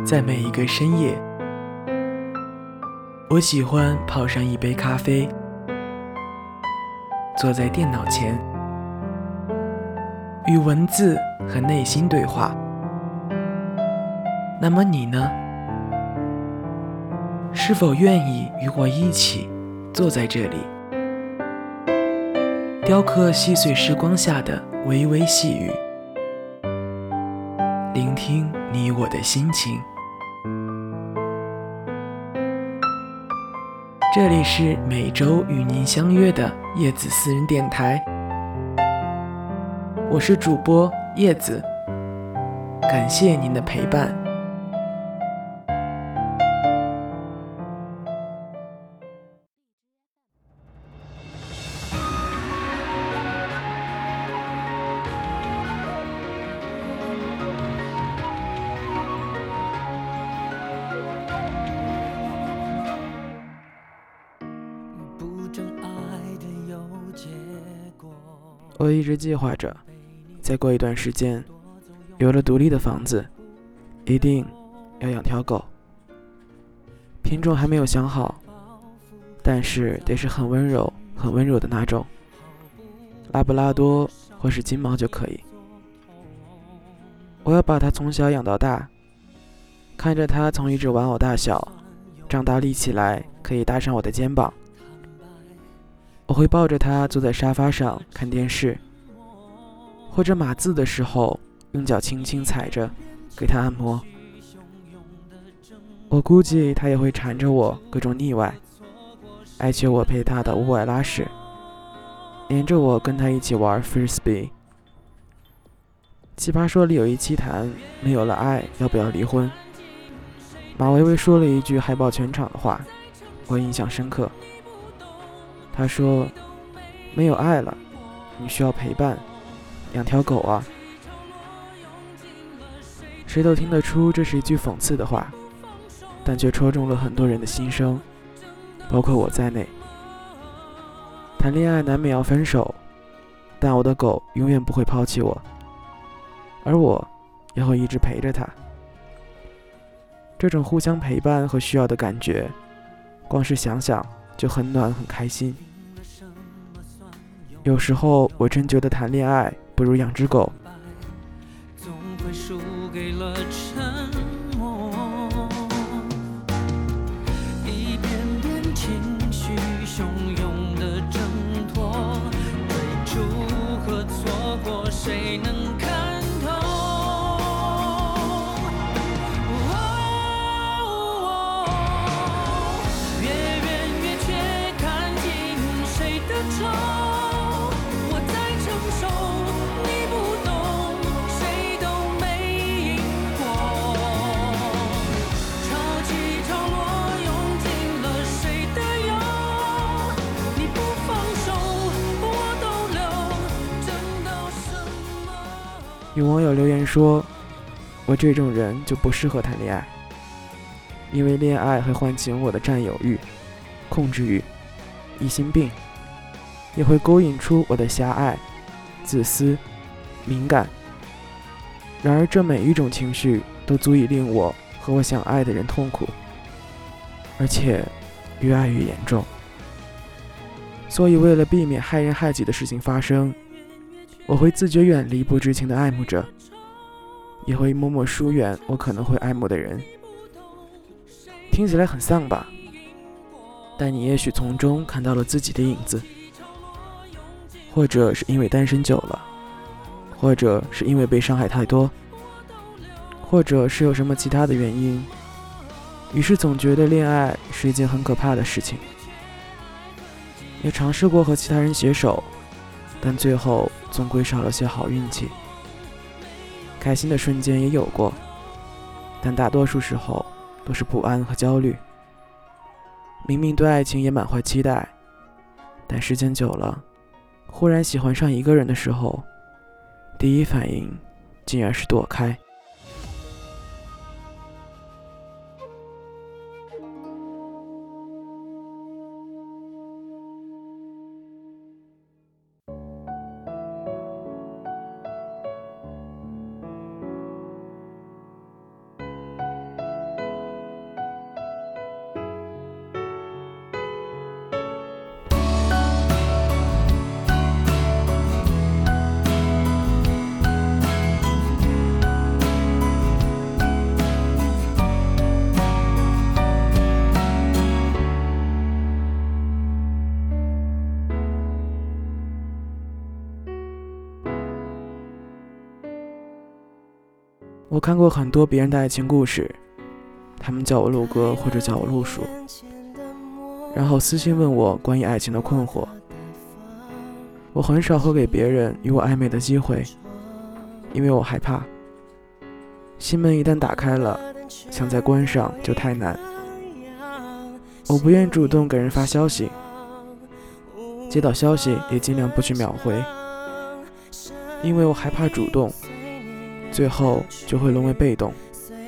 在每一个深夜，我喜欢泡上一杯咖啡，坐在电脑前，与文字和内心对话。那么你呢？是否愿意与我一起坐在这里，雕刻细碎时光下的微微细语，聆听你我的心情？这里是每周与您相约的叶子私人电台，我是主播叶子，感谢您的陪伴。我一直计划着，再过一段时间，有了独立的房子，一定要养条狗。品种还没有想好，但是得是很温柔、很温柔的那种，拉布拉多或是金毛就可以。我要把它从小养到大，看着它从一只玩偶大小，长大立起来可以搭上我的肩膀。我会抱着它坐在沙发上看电视，或者码字的时候用脚轻轻踩着给它按摩。我估计它也会缠着我各种腻歪，哀求我陪它到屋外拉屎，黏着我跟它一起玩 Frisbee。 奇葩说里有一期谈没有了爱要不要离婚，马薇薇说了一句嗨爆全场的话，我印象深刻。他说，没有爱了，你需要陪伴，养条狗啊。谁都听得出这是一句讽刺的话，但却戳中了很多人的心声，包括我在内。谈恋爱难免要分手，但我的狗永远不会抛弃我，而我也会一直陪着它。这种互相陪伴和需要的感觉，光是想想就很暖很开心。有时候我真觉得谈恋爱不如养只狗。 总会输给了沉默，一遍遍情绪汹涌的挣脱，追逐和错过谁能看透？越远越却看尽谁的愁， 有网友留言说，我这种人就不适合谈恋爱，因为恋爱会唤醒我的占有欲、控制欲、疑心病，也会勾引出我的狭隘、自私、敏感。然而这每一种情绪都足以令我和我想爱的人痛苦，而且越爱越严重。所以为了避免害人害己的事情发生，我会自觉远离不知情的爱慕者，也会默默疏远我可能会爱慕的人。听起来很丧吧，但你也许从中看到了自己的影子，或者是因为单身久了，或者是因为被伤害太多，或者是有什么其他的原因，于是总觉得恋爱是一件很可怕的事情。也尝试过和其他人携手，但最后总归少了些好运气。开心的瞬间也有过，但大多数时候都是不安和焦虑。明明对爱情也满怀期待，但时间久了，忽然喜欢上一个人的时候，第一反应竟然是躲开。 我看过很多别人的爱情故事，他们叫我陆哥或者叫我陆叔，然后私信问我关于爱情的困惑。我很少会给别人与我暧昧的机会，因为我害怕心门一旦打开了，想再关上就太难。我不愿主动给人发消息，接到消息也尽量不去秒回，因为我害怕主动，最后就会沦为被动。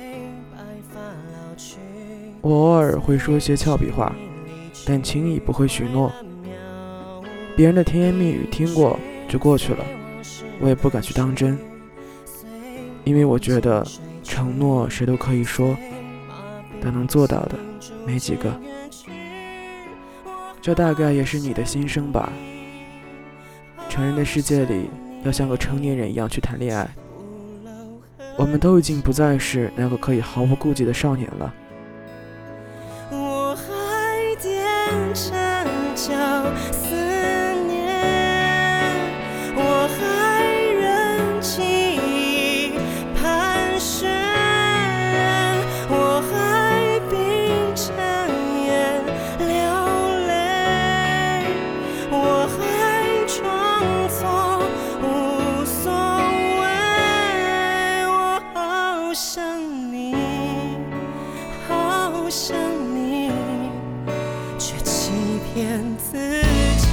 我偶尔会说些俏皮话，但轻易不会许诺。别人的甜言蜜语听过就过去了，我也不敢去当真，因为我觉得承诺谁都可以说，但能做到的没几个。这大概也是你的心声吧。成人的世界里，要像个成年人一样去谈恋爱。我们都已经不再是那个可以毫无顾忌的少年了。 我还踮着脚思念，我还忍记忆盘旋，我还闭着眼流泪，我还装作无所谓。我好想你，好想你，却欺骗自己。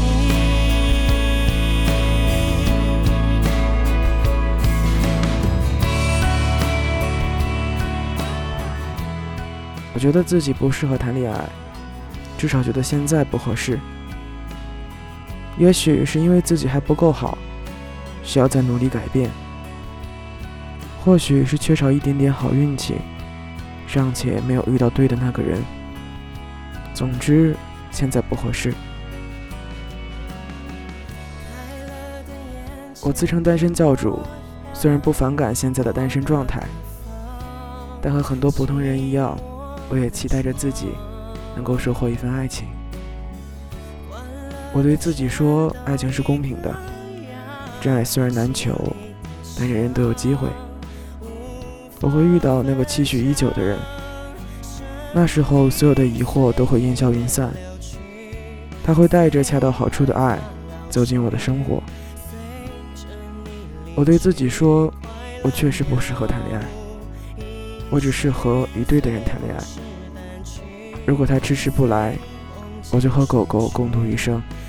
我觉得自己不适合谈恋爱，至少觉得现在不合适。也许是因为自己还不够好，需要再努力改变。或许是缺少一点点好运气，尚且没有遇到对的那个人。总之，现在不合适。我自称单身教主，虽然不反感现在的单身状态，但和很多普通人一样，我也期待着自己能够收获一份爱情。我对自己说，爱情是公平的，真爱虽然难求，但人人都有机会。我会遇到那个期许已久的人，那时候所有的疑惑都会烟消云散，他会带着恰到好处的爱走进我的生活。我对自己说，我确实不适合谈恋爱，我只适合与对的人谈恋爱。如果他迟迟不来，我就和狗狗共度余生。